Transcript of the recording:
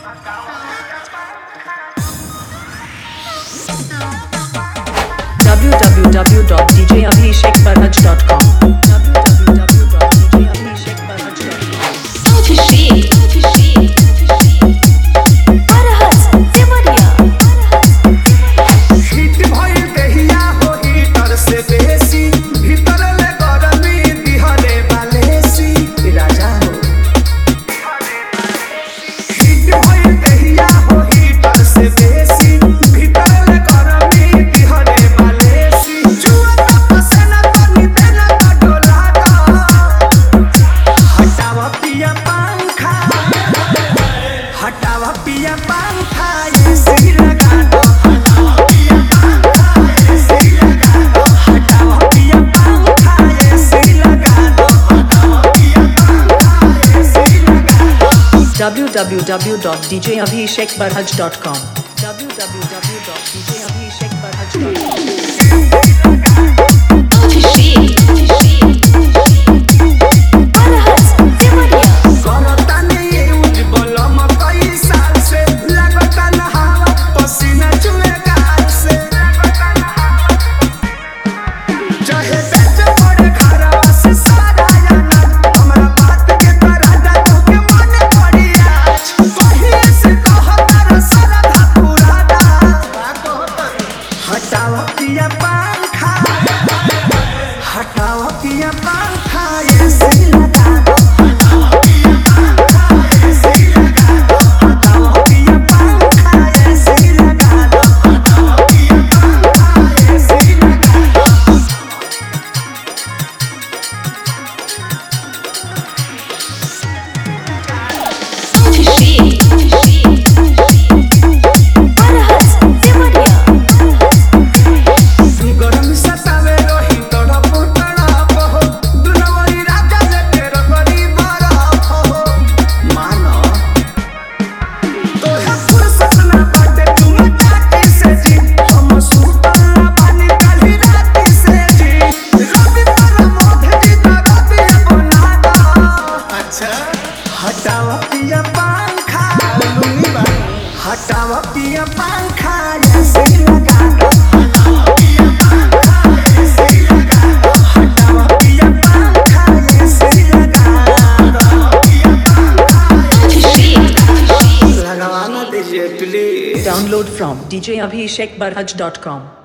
www.djabhishekbarhaj.com हटावा पिया पंखा एसी लगा दो, हटावा पिया पंखा एसी लगा दो, हटावा पिया पंखा एसी लगा दो, हटावा पिया पंखा एसी लगा दो। www.djabhishekbarhaj.com www.djabhishekbarhaj.com हटावा पिया पंखा, हटावा पिया पंखा एसी लगा दो, हटावा पिया पंखा एसी लगा दो, हटावा पिया पंखा एसी लगा दो, हटावा पिया पंखा एसी लगा दो। हटावा पिया पंखा, हटावा पिया पंखा एसी लगा दो, हटावा पिया पंखा एसी लगा दो, हटावा पिया पंखा एसी लगा दो, पिया पंखा एसी लगाना दीजिए प्लीज। Download from djabhishekbarhaj.com